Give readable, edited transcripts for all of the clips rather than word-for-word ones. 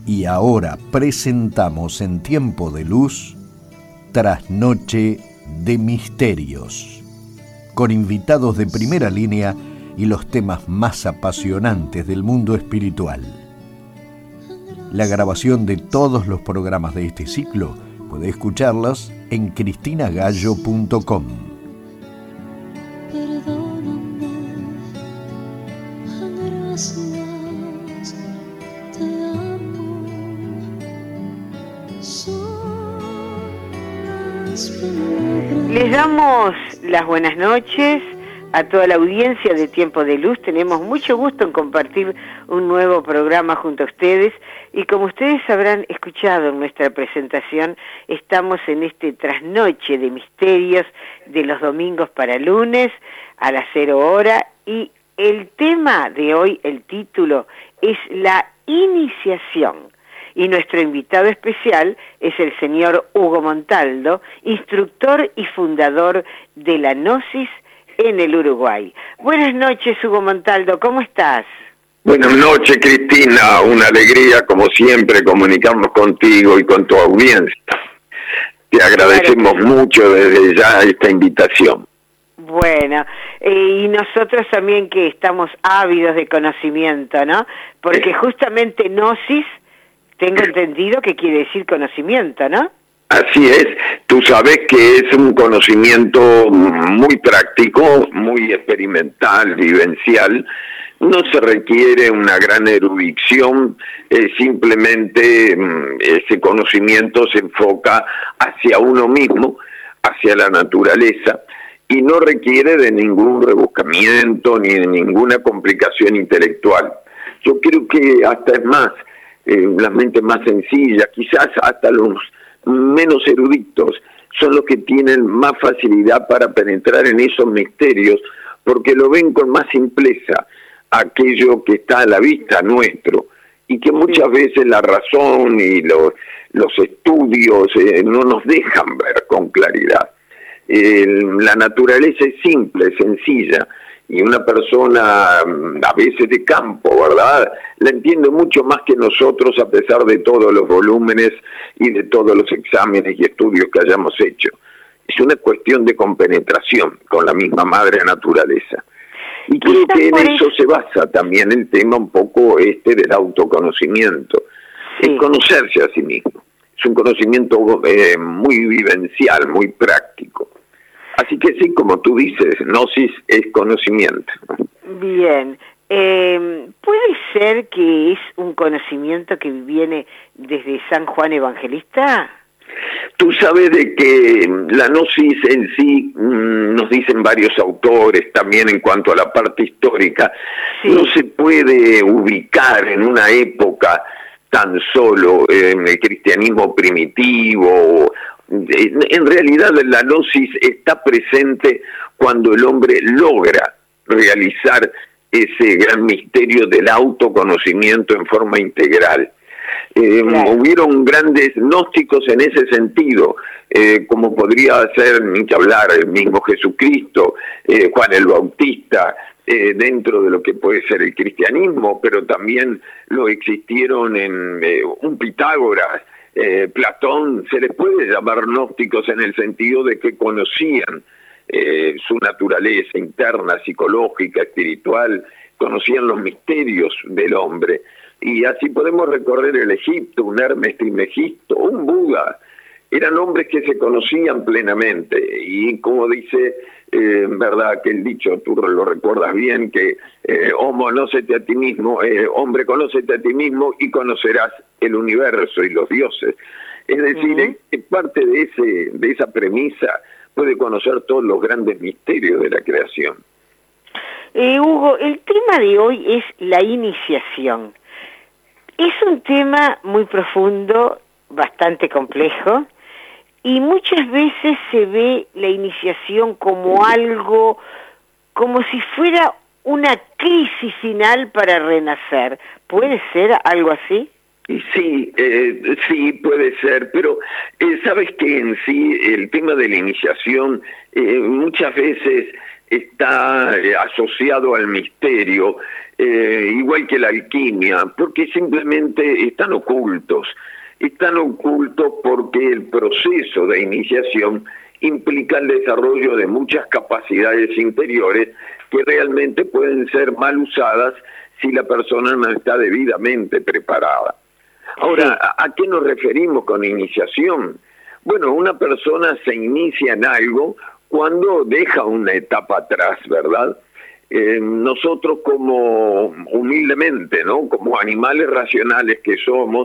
Y ahora presentamos en Tiempo de Luz, Trasnoche de Misterios, con invitados de primera línea y los temas más apasionantes del mundo espiritual. La grabación de todos los programas de este ciclo puede escucharlas en cristina-gallo.com. Les damos las buenas noches a toda la audiencia de Tiempo de Luz. Tenemos mucho gusto en compartir un nuevo programa junto a ustedes y como ustedes habrán escuchado en nuestra presentación, estamos en este trasnoche de misterios de los domingos para lunes a las 0 hora y el tema de hoy, el título, es la iniciación. Y nuestro invitado especial es el señor Hugo Montaldo, instructor y fundador de la Gnosis en el Uruguay. Buenas noches, Hugo Montaldo, ¿cómo estás? Buenas noches, Cristina, una alegría, como siempre, comunicarnos contigo y con tu audiencia. Te agradecemos mucho desde ya esta invitación. Bueno, y nosotros también que estamos ávidos de conocimiento, ¿no? Porque justamente Gnosis, tengo entendido que quiere decir conocimiento, ¿no? Así es, tú sabes que es un conocimiento muy práctico, muy experimental, vivencial. No se requiere una gran erudición, simplemente ese conocimiento se enfoca hacia uno mismo, hacia la naturaleza, y no requiere de ningún rebuscamiento ni de ninguna complicación intelectual. Yo creo que hasta es más, las mentes más sencillas, quizás hasta los menos eruditos, son los que tienen más facilidad para penetrar en esos misterios, porque lo ven con más simpleza, aquello que está a la vista nuestro, y que muchas veces la razón y los estudios no nos dejan ver con claridad. La naturaleza es simple, sencilla, y una persona a veces de campo, ¿verdad?, la entiende mucho más que nosotros a pesar de todos los volúmenes y de todos los exámenes y estudios que hayamos hecho. Es una cuestión de compenetración con la misma madre naturaleza. Y creo que en eso se basa también el tema un poco del autoconocimiento, el conocerse a sí mismo. Es un conocimiento muy vivencial, muy práctico. Así que sí, como tú dices, Gnosis es conocimiento. Bien. ¿Puede ser que es un conocimiento que viene desde San Juan Evangelista? Tú sabes de que la Gnosis en sí, nos dicen varios autores, también en cuanto a la parte histórica, no se puede ubicar en una época tan solo en el cristianismo primitivo. En realidad la Gnosis está presente cuando el hombre logra realizar ese gran misterio del autoconocimiento en forma integral. Hubieron grandes gnósticos en ese sentido, como podría ser, ni que hablar, el mismo Jesucristo, Juan el Bautista, dentro de lo que puede ser el cristianismo, pero también lo existieron en un Pitágoras, Platón. Se les puede llamar gnósticos en el sentido de que conocían su naturaleza interna, psicológica, espiritual, conocían los misterios del hombre. Y así podemos recorrer el Egipto, un Hermes Trismegisto, un Buda. Eran hombres que se conocían plenamente. Y como dice, verdad, que el dicho, tú lo recuerdas bien, que homo, conócete a ti mismo, hombre, conócete a ti mismo y conocerás el universo y los dioses. Es decir, en parte de esa premisa puede conocer todos los grandes misterios de la creación. Hugo, el tema de hoy es la iniciación. Es un tema muy profundo, bastante complejo, y muchas veces se ve la iniciación como algo, como si fuera una crisis final para renacer. ¿Puede ser algo así? Sí, sí puede ser, pero sabes que en sí el tema de la iniciación muchas veces está asociado al misterio, igual que la alquimia, porque simplemente están ocultos porque el proceso de iniciación implica el desarrollo de muchas capacidades interiores que realmente pueden ser mal usadas si la persona no está debidamente preparada. Ahora, ¿a qué nos referimos con iniciación? Bueno, una persona se inicia en algo cuando deja una etapa atrás, ¿verdad? Nosotros como humildemente, ¿no? Como animales racionales que somos,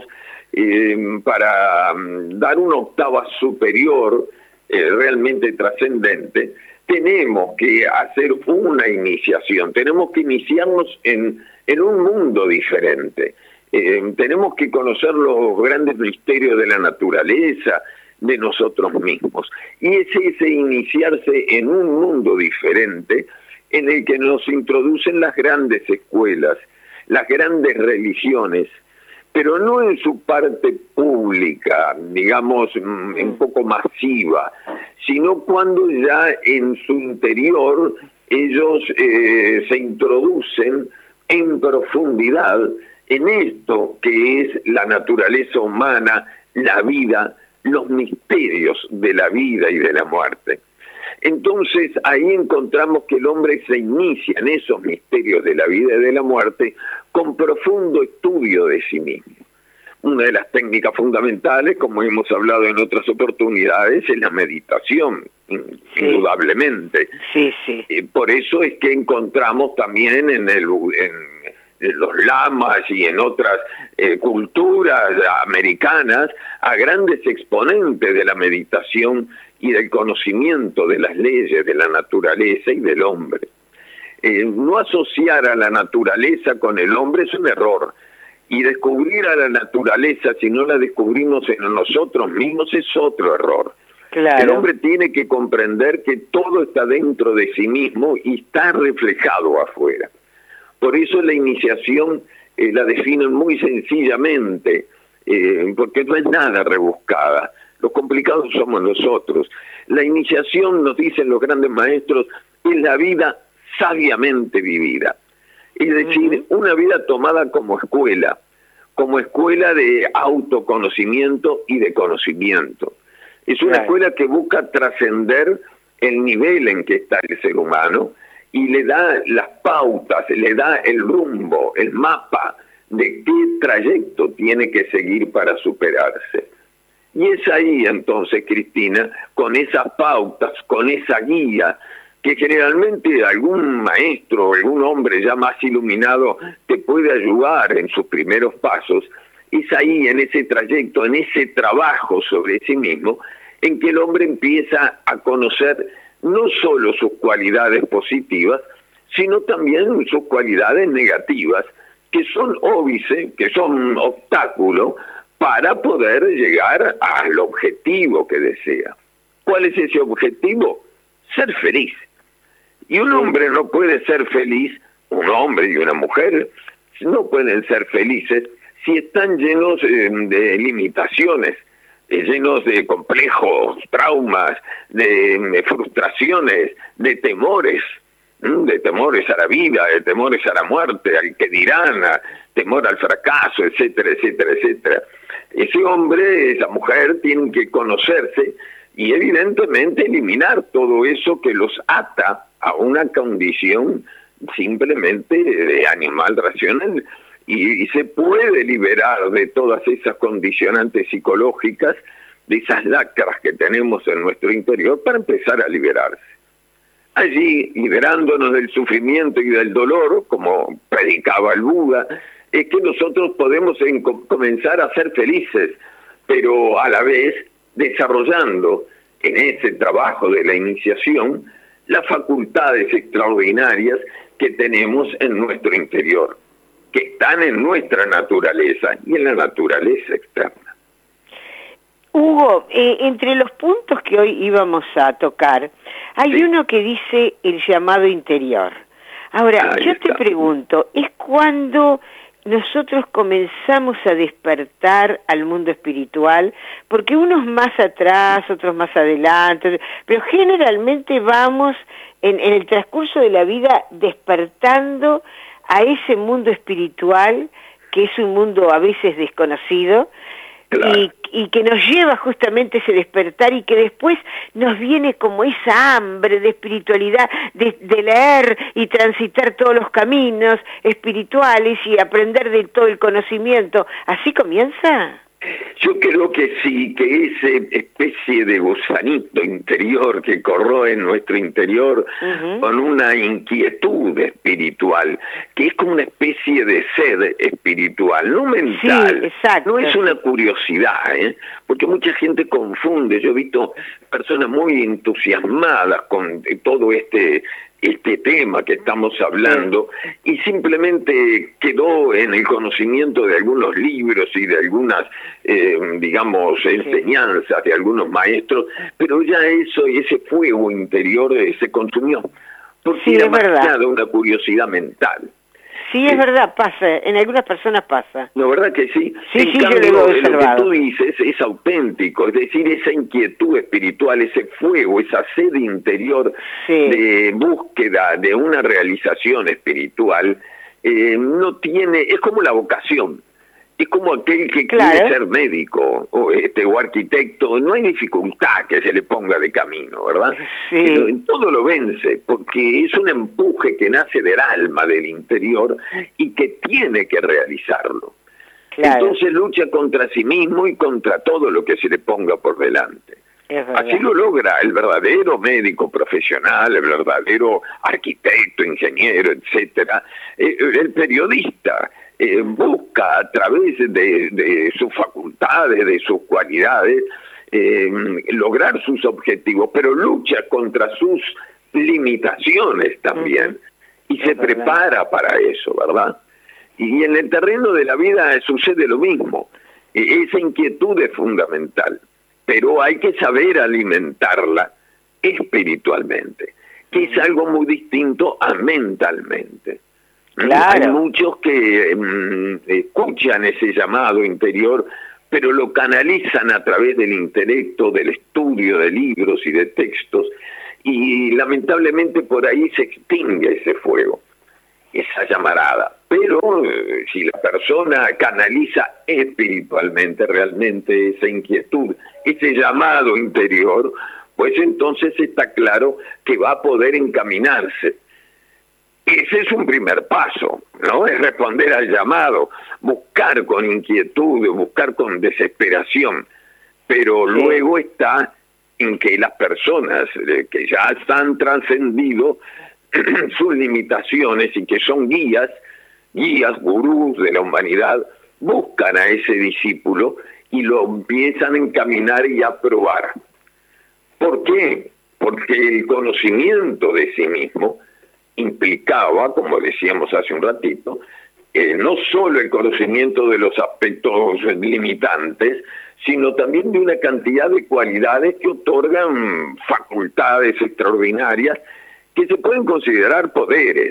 para dar una octava superior, realmente trascendente, tenemos que hacer una iniciación, tenemos que iniciarnos en un mundo diferente, tenemos que conocer los grandes misterios de la naturaleza, de nosotros mismos, y es ese iniciarse en un mundo diferente en el que nos introducen las grandes escuelas, las grandes religiones, pero no en su parte pública, digamos, un poco masiva, sino cuando ya en su interior ellos se introducen en profundidad en esto que es la naturaleza humana, la vida, los misterios de la vida y de la muerte. Entonces ahí encontramos que el hombre se inicia en esos misterios de la vida y de la muerte con profundo estudio de sí mismo. Una de las técnicas fundamentales, como hemos hablado en otras oportunidades, es la meditación, indudablemente. Sí, sí. Por eso es que encontramos también en los lamas y en otras culturas americanas a grandes exponentes de la meditación y del conocimiento de las leyes de la naturaleza y del hombre. No asociar a la naturaleza con el hombre es un error, y descubrir a la naturaleza si no la descubrimos en nosotros mismos es otro error. Claro. El hombre tiene que comprender que todo está dentro de sí mismo y está reflejado afuera. Por eso la iniciación la definen muy sencillamente, porque no es nada rebuscada. Los complicados somos nosotros. La iniciación, nos dicen los grandes maestros, es la vida sabiamente vivida. Es decir, una vida tomada como escuela de autoconocimiento y de conocimiento. Es una escuela que busca trascender el nivel en que está el ser humano y le da las pautas, le da el rumbo, el mapa de qué trayecto tiene que seguir para superarse. Y es ahí entonces, Cristina, con esas pautas, con esa guía, que generalmente algún maestro, algún hombre ya más iluminado te puede ayudar en sus primeros pasos, es ahí, en ese trayecto, en ese trabajo sobre sí mismo, en que el hombre empieza a conocer no solo sus cualidades positivas, sino también sus cualidades negativas, que son óbice, que son obstáculo para poder llegar al objetivo que desea. ¿Cuál es ese objetivo? Ser feliz. Y un hombre no puede ser feliz, un hombre y una mujer no pueden ser felices si están llenos de limitaciones, llenos de complejos, traumas, de frustraciones, de temores a la vida, de temores a la muerte, al que dirán, temor al fracaso, etcétera, etcétera, etcétera. Ese hombre, esa mujer tienen que conocerse y evidentemente eliminar todo eso que los ata a una condición simplemente de animal racional, y se puede liberar de todas esas condicionantes psicológicas, de esas lacras que tenemos en nuestro interior, para empezar a liberarse. Allí, liberándonos del sufrimiento y del dolor, como predicaba el Buda, es que nosotros podemos comenzar a ser felices, pero a la vez desarrollando en ese trabajo de la iniciación las facultades extraordinarias que tenemos en nuestro interior, que están en nuestra naturaleza y en la naturaleza externa. Hugo, entre los puntos que hoy íbamos a tocar, hay uno que dice el llamado interior. Ahora, yo te pregunto, ¿es cuando nosotros comenzamos a despertar al mundo espiritual? Porque unos más atrás, otros más adelante, pero generalmente vamos en el transcurso de la vida despertando a ese mundo espiritual, que es un mundo a veces desconocido, Claro. y que nos lleva justamente ese despertar, y que después nos viene como esa hambre de espiritualidad, de leer y transitar todos los caminos espirituales y aprender de todo el conocimiento. ¿Así comienza? Yo creo que sí, que esa especie de gusanito interior que corroe en nuestro interior con una inquietud espiritual, que es como una especie de sed espiritual, no mental, sí, exacto, no es una curiosidad, porque mucha gente confunde. Yo he visto personas muy entusiasmadas con todo este tema que estamos hablando, y simplemente quedó en el conocimiento de algunos libros y de algunas, digamos, enseñanzas de algunos maestros, pero ya eso y ese fuego interior se consumió, porque era más que nada una curiosidad mental. Sí, es verdad, pasa, en algunas personas pasa. ¿No, verdad que sí? Sí, en sí, cambio, yo lo he lo que observado. tú dices es auténtico, es decir, esa inquietud espiritual, ese fuego, esa sed interior de búsqueda de una realización espiritual, no tiene, es como la vocación. Es como aquel que quiere ser médico o arquitecto, no hay dificultad que se le ponga de camino, ¿verdad? Sí. Pero en todo lo vence, porque es un empuje que nace del alma, del interior, y que tiene que realizarlo. Claro. Entonces lucha contra sí mismo y contra todo lo que se le ponga por delante. Así lo logra el verdadero médico profesional, el verdadero arquitecto, ingeniero, etcétera, el periodista. Busca a través de sus facultades, de sus cualidades, lograr sus objetivos, pero lucha contra sus limitaciones también, y se prepara para eso, ¿verdad? Y en el terreno de la vida sucede lo mismo. Esa inquietud es fundamental, pero hay que saber alimentarla espiritualmente, que es algo muy distinto a mentalmente. Claro. Hay muchos que escuchan ese llamado interior, pero lo canalizan a través del intelecto, del estudio de libros y de textos, y lamentablemente por ahí se extingue ese fuego, esa llamarada. Pero si la persona canaliza espiritualmente realmente esa inquietud, ese llamado interior, pues entonces está claro que va a poder encaminarse. Ese es un primer paso, ¿no? Es responder al llamado, buscar con inquietud, buscar con desesperación, pero luego está en que las personas que ya han trascendido sus limitaciones y que son guías, gurús de la humanidad, buscan a ese discípulo y lo empiezan a encaminar y a probar. ¿Por qué? Porque el conocimiento de sí mismo implicaba, como decíamos hace un ratito, no solo el conocimiento de los aspectos limitantes, sino también de una cantidad de cualidades que otorgan facultades extraordinarias que se pueden considerar poderes,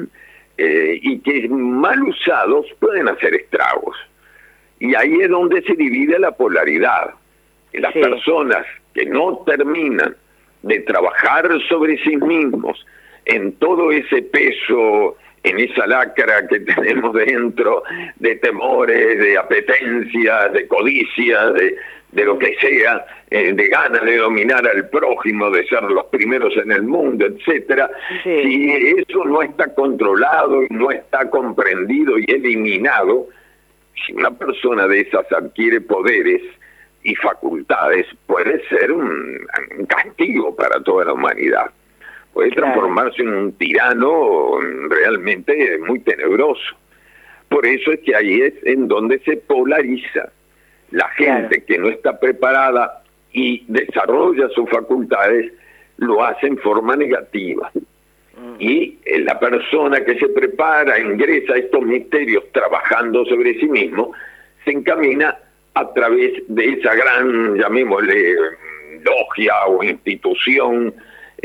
y que mal usados pueden hacer estragos. Y ahí es donde se divide la polaridad. Las personas que no terminan de trabajar sobre sí mismos, en todo ese peso, en esa lacra que tenemos dentro de temores, de apetencias, de codicias, de lo que sea, de ganas de dominar al prójimo, de ser los primeros en el mundo, etcétera. Si eso no está controlado, no está comprendido y eliminado, si una persona de esas adquiere poderes y facultades, puede ser un castigo para toda la humanidad. Puede transformarse en un tirano realmente muy tenebroso. Por eso es que ahí es en donde se polariza. La gente que no está preparada y desarrolla sus facultades, lo hace en forma negativa. Y la persona que se prepara, ingresa a estos misterios trabajando sobre sí mismo, se encamina a través de esa gran, llamémosle, logia o institución,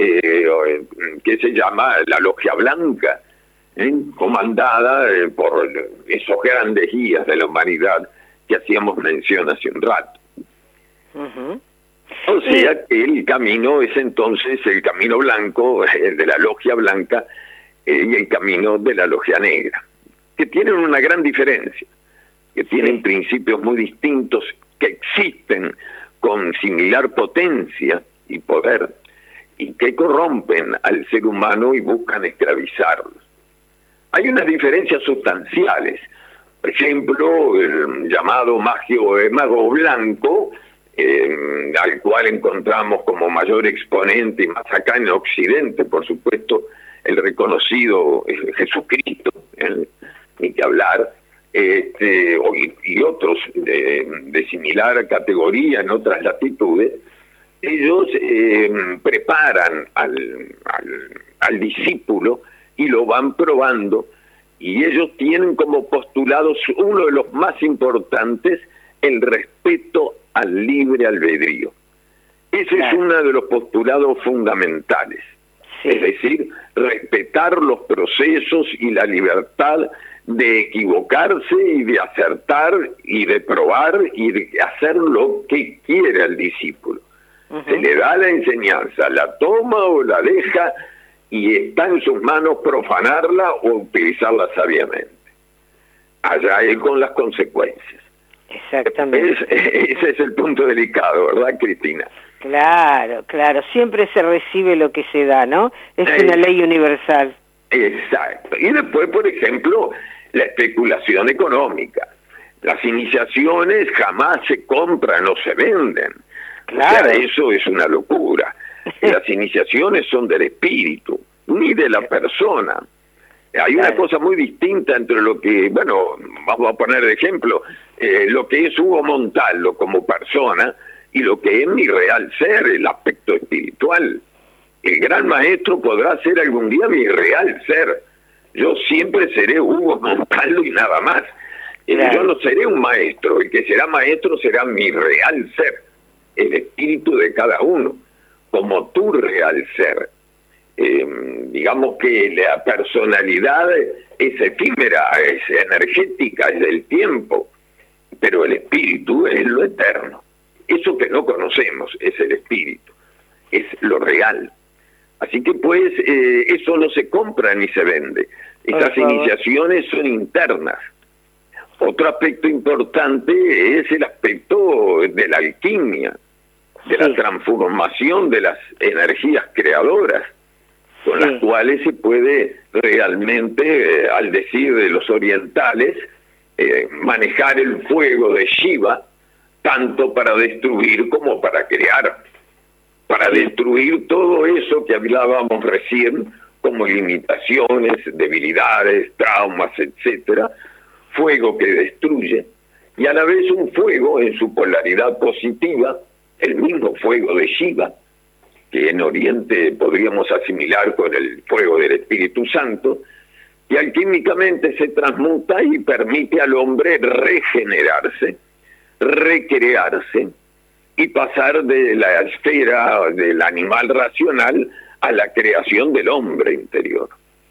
que se llama la Logia Blanca, comandada por esos grandes guías de la humanidad que hacíamos mención hace un rato. O sea que el camino es entonces el camino blanco, el de la logia blanca, y el camino de la logia negra, que tienen una gran diferencia, que tienen principios muy distintos, que existen con similar potencia y poder, y que corrompen al ser humano y buscan esclavizarlo. Hay unas diferencias sustanciales. Por ejemplo, el llamado mago blanco, al cual encontramos como mayor exponente, y más acá en Occidente, por supuesto, el reconocido Jesucristo, ni que hablar, y otros de similar categoría en otras latitudes. Ellos preparan al discípulo y lo van probando, y ellos tienen como postulados, uno de los más importantes, el respeto al libre albedrío. Ese es uno de los postulados fundamentales. Sí. Es decir, respetar los procesos y la libertad de equivocarse y de acertar y de probar y de hacer lo que quiere el discípulo. Se le da la enseñanza, la toma o la deja, y está en sus manos profanarla o utilizarla sabiamente. Allá él con las consecuencias. Exactamente. Ese es el punto delicado, ¿verdad, Cristina? Claro, claro. Siempre se recibe lo que se da, ¿no? Es una ley universal. Exacto. Y después, por ejemplo, la especulación económica. Las iniciaciones jamás se compran o se venden. Claro. O sea, eso es una locura. Las iniciaciones son del espíritu, ni de la persona. Hay una cosa muy distinta entre lo que, bueno, vamos a poner de ejemplo, lo que es Hugo Montaldo como persona y lo que es mi real ser, el aspecto espiritual. El gran maestro podrá ser algún día mi real ser. Yo siempre seré Hugo Montaldo y nada más. Yo no seré un maestro, el que será maestro será mi real ser, el espíritu de cada uno, como tu real ser. Digamos que la personalidad es efímera, es energética, es del tiempo, pero el espíritu es lo eterno. Eso que no conocemos es el espíritu, es lo real. Así que pues eso no se compra ni se vende. Estas iniciaciones son internas. Otro aspecto importante es el aspecto de la alquimia, de la transformación de las energías creadoras, con las cuales se puede realmente, al decir de los orientales, manejar el fuego de Shiva, tanto para destruir como para crear, para destruir todo eso que hablábamos recién, como limitaciones, debilidades, traumas, etcétera, fuego que destruye, y a la vez un fuego en su polaridad positiva, el mismo fuego de Shiva, que en Oriente podríamos asimilar con el fuego del Espíritu Santo, que alquímicamente se transmuta y permite al hombre regenerarse, recrearse y pasar de la esfera del animal racional a la creación del hombre interior.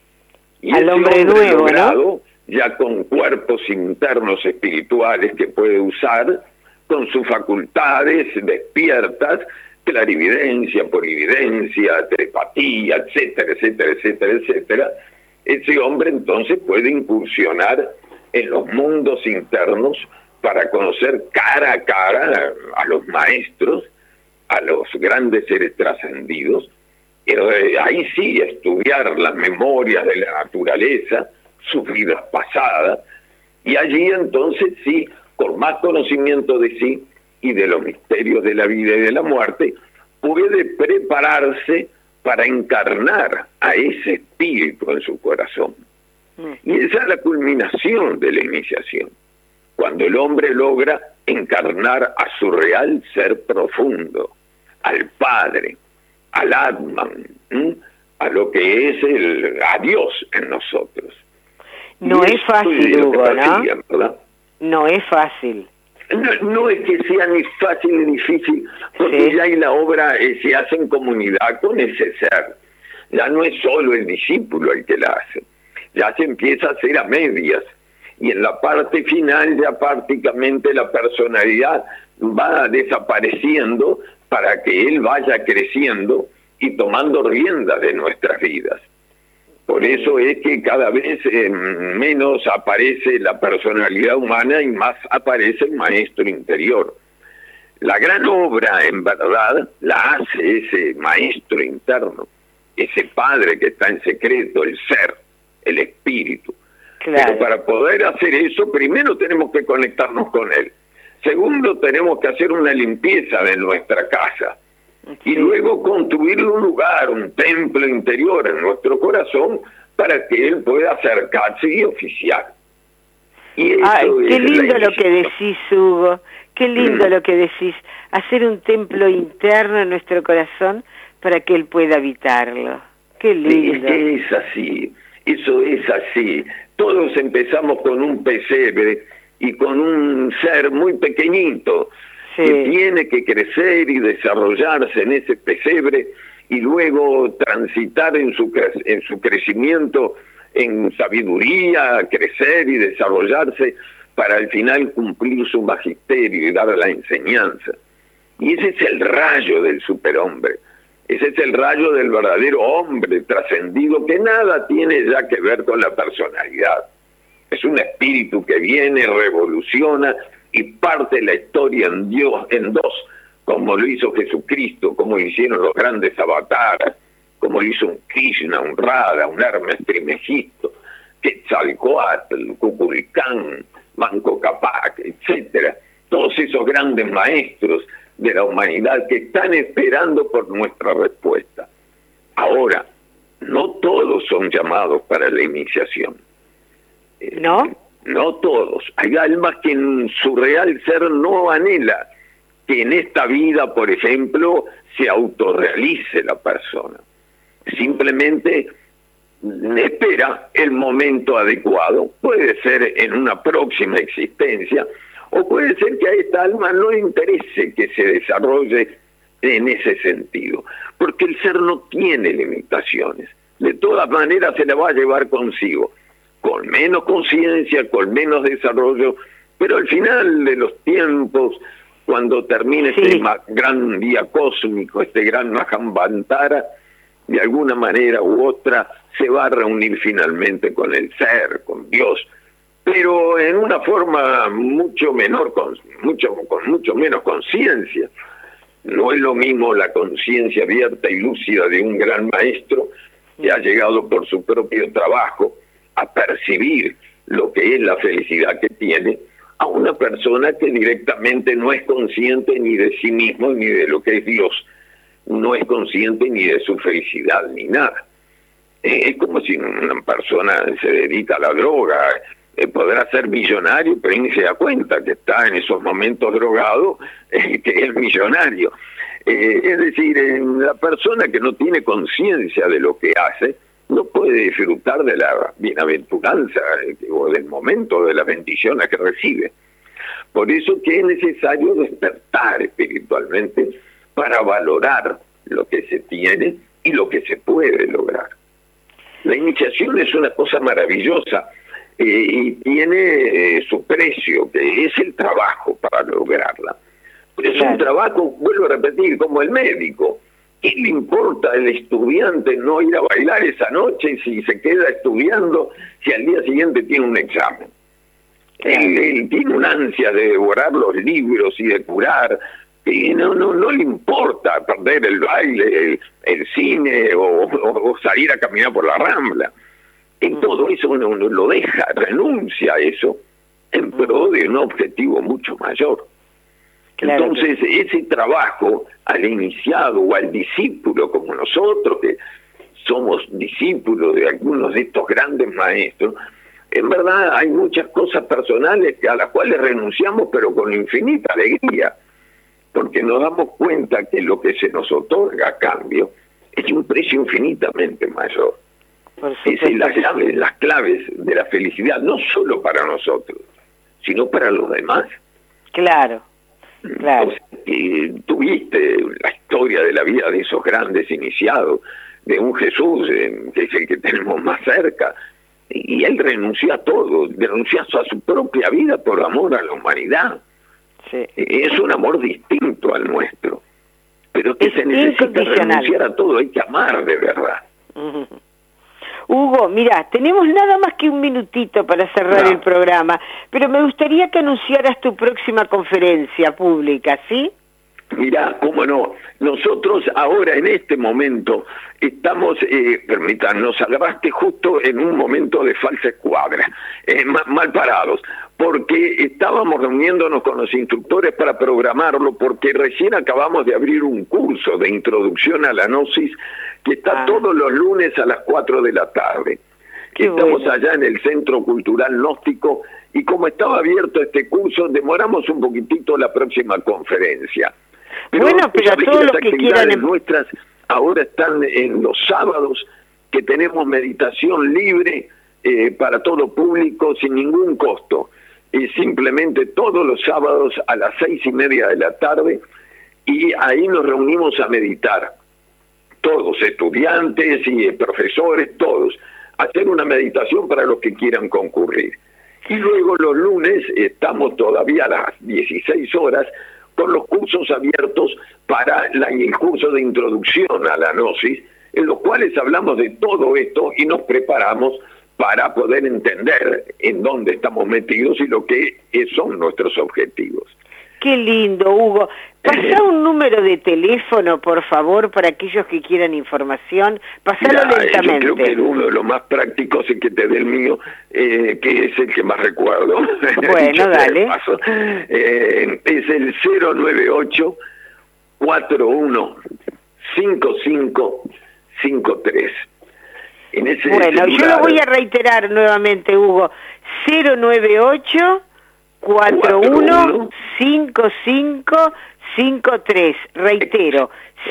Y al hombre nuevo, logrado, ¿no? Ya con cuerpos internos espirituales que puede usar, con sus facultades despiertas, clarividencia, porividencia, telepatía, etcétera, etcétera, etcétera, etcétera, ese hombre entonces puede incursionar en los mundos internos para conocer cara a cara a los maestros, a los grandes seres trascendidos, pero ahí sí estudiar las memorias de la naturaleza, sus vidas pasadas, y allí entonces sí, con más conocimiento de sí y de los misterios de la vida y de la muerte, puede prepararse para encarnar a ese espíritu en su corazón. Y esa es la culminación de la iniciación, cuando el hombre logra encarnar a su real ser profundo, al Padre, al Atman, a lo que es a Dios en nosotros. No es fácil, Hugo, ¿no? ¿Verdad? No es fácil. No es que sea ni fácil ni difícil, porque ya en la obra se hace en comunidad con ese ser. Ya no es solo el discípulo el que la hace, ya se empieza a hacer a medias, y en la parte final ya prácticamente la personalidad va desapareciendo para que Él vaya creciendo y tomando riendas de nuestras vidas. Por eso es que cada vez menos aparece la personalidad humana y más aparece el maestro interior. La gran obra, en verdad, la hace ese maestro interno, ese padre que está en secreto, el ser, el espíritu. Claro. Pero para poder hacer eso, primero tenemos que conectarnos con él. Segundo, tenemos que hacer una limpieza de nuestra casa. Sí. Y luego construir un lugar, un templo interior en nuestro corazón para que él pueda acercarse y oficiar. Y eso qué lindo lo que decís, Hugo. Qué lindo lo que decís. Hacer un templo interno en nuestro corazón para que él pueda habitarlo. Qué lindo. Es así. Eso es así. Todos empezamos con un pesebre y con un ser muy pequeñito, sí, que tiene que crecer y desarrollarse en ese pesebre y luego transitar en su crecimiento en sabiduría, crecer y desarrollarse para al final cumplir su magisterio y dar la enseñanza. Y ese es el rayo del superhombre. Ese es el rayo del verdadero hombre trascendido, que nada tiene ya que ver con la personalidad. Es un espíritu que viene, revoluciona y parte la historia en dos, como lo hizo Jesucristo, como lo hicieron los grandes avatares, como lo hizo un Krishna, un Radha, un Hermes Trismegisto, Quetzalcóatl, Kukulcán, Manco Cápac, etcétera. Todos esos grandes maestros de la humanidad que están esperando por nuestra respuesta. Ahora, no todos son llamados para la iniciación. ¿No? No todos. Hay almas que en su real ser no anhela que en esta vida, por ejemplo, se autorrealice la persona. Simplemente espera el momento adecuado. Puede ser en una próxima existencia, o puede ser que a esta alma no le interese que se desarrolle en ese sentido, porque el ser no tiene limitaciones. De todas maneras se la va a llevar consigo, con menos conciencia, con menos desarrollo, pero al final de los tiempos, cuando termine este gran día cósmico, este gran Mahamvantara, de alguna manera u otra se va a reunir finalmente con el ser, con Dios, pero en una forma mucho menor, con mucho menos conciencia. No es lo mismo la conciencia abierta y lúcida de un gran maestro que ha llegado por su propio trabajo a percibir lo que es la felicidad que tiene, a una persona que directamente no es consciente ni de sí mismo ni de lo que es Dios, no es consciente ni de su felicidad ni nada. Es como si una persona se dedica a la droga, podrá ser millonario, pero ni se da cuenta que está en esos momentos drogado, que es millonario. Es decir, la persona que no tiene conciencia de lo que hace, no puede disfrutar de la bienaventuranza o del momento de las bendiciones que recibe. Por eso que es necesario despertar espiritualmente para valorar lo que se tiene y lo que se puede lograr. La iniciación es una cosa maravillosa y tiene su precio, que es el trabajo para lograrla. Pero es un trabajo, vuelvo a repetir, como el médico. ¿Qué le importa al estudiante no ir a bailar esa noche si se queda estudiando, si al día siguiente tiene un examen? Él tiene una ansia de devorar los libros y de curar, y no le importa perder el baile, el cine o salir a caminar por la Rambla. Y todo eso uno lo deja, renuncia a eso en pro de un objetivo mucho mayor. Claro. Entonces, ese trabajo al iniciado o al discípulo como nosotros, que somos discípulos de algunos de estos grandes maestros, en verdad hay muchas cosas personales a las cuales renunciamos, pero con infinita alegría, porque nos damos cuenta que lo que se nos otorga a cambio es un precio infinitamente mayor. Es las claves de la felicidad, no solo para nosotros, sino para los demás. Claro. Claro. Tuviste la historia de la vida de esos grandes iniciados, de un Jesús que es el que tenemos más cerca, y él renunció a todo, renunció a su propia vida por amor a la humanidad. Sí. Es un amor distinto al nuestro. pero que se necesita renunciar a todo, hay que amar de verdad. Hugo, mira, tenemos nada más que un minutito para cerrar el programa, pero me gustaría que anunciaras tu próxima conferencia pública, ¿sí? Mirá, cómo no, nosotros ahora en este momento estamos, nos agarraste justo en un momento de falsa escuadra, mal parados, porque estábamos reuniéndonos con los instructores para programarlo, porque recién acabamos de abrir un curso de introducción a la gnosis que está todos los lunes a las 4 de la tarde. Estamos allá en el Centro Cultural Gnóstico, y como estaba abierto este curso, demoramos un poquitito la próxima conferencia. Pero todos los que quieran... nuestras ahora están en los sábados, que tenemos meditación libre para todo público, sin ningún costo. Simplemente todos los sábados a las 6:30 de la tarde, y ahí nos reunimos a meditar. Todos, estudiantes y profesores, todos, hacer una meditación para los que quieran concurrir. Y luego los lunes estamos todavía a las 16 horas con los cursos abiertos para el curso de introducción a la gnosis, en los cuales hablamos de todo esto y nos preparamos para poder entender en dónde estamos metidos y lo que son nuestros objetivos. Qué lindo, Hugo. Pasá un número de teléfono, por favor, para aquellos que quieran información. Pasalo lentamente. Yo creo que uno de los más prácticos es que te dé el mío, que es el que más recuerdo. Bueno, dale. Es el 098-415553. Bueno, yo lo voy a reiterar nuevamente, Hugo. 098-415553. Reitero,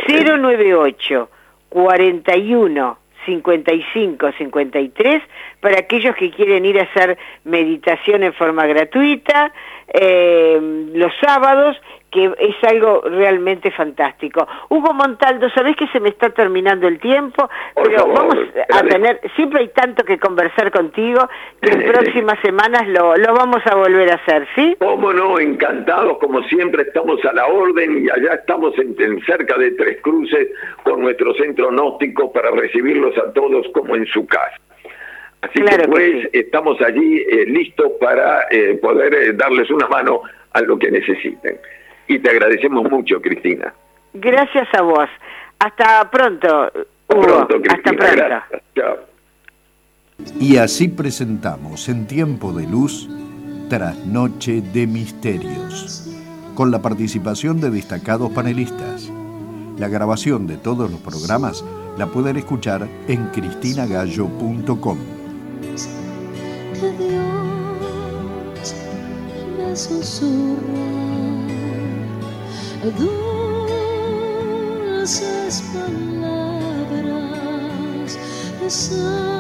098-415553, para aquellos que quieren ir a hacer meditación en forma gratuita los sábados, que es algo realmente fantástico. Hugo Montaldo, sabés que se me está terminando el tiempo, pero vamos a tener, siempre hay tanto que conversar contigo, que en próximas semanas lo vamos a volver a hacer, ¿sí? Cómo no, encantados, como siempre estamos a la orden, y allá estamos en cerca de Tres Cruces con nuestro centro gnóstico para recibirlos a todos como en su casa. Así que pues estamos allí listos para poder darles una mano a lo que necesiten. Y te agradecemos mucho, Cristina. Gracias a vos. Hasta pronto, Hugo. Hasta pronto. Gracias. Chao. Y así presentamos en Tiempo de Luz, Trasnoche de Misterios, con la participación de destacados panelistas. La grabación de todos los programas la pueden escuchar en cristinagalo.com. Que Dios me susurra dulces palabras.